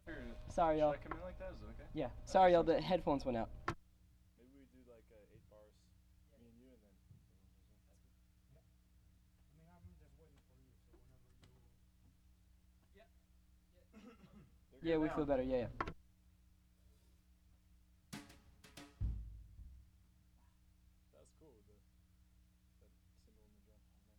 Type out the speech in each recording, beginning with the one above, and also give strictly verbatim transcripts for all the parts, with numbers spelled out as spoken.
Sorry, y'all. Should I come in like that? Is it okay? Yeah. Sorry, y'all. The headphones went out. Maybe we do like uh, eight bars, me and you, and then. I mean, I'm just waiting for you, so whenever you. Yeah, we feel better. Yeah, yeah. That's cool. The, that cymbal and the drum on there.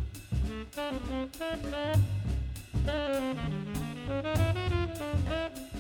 Thank you.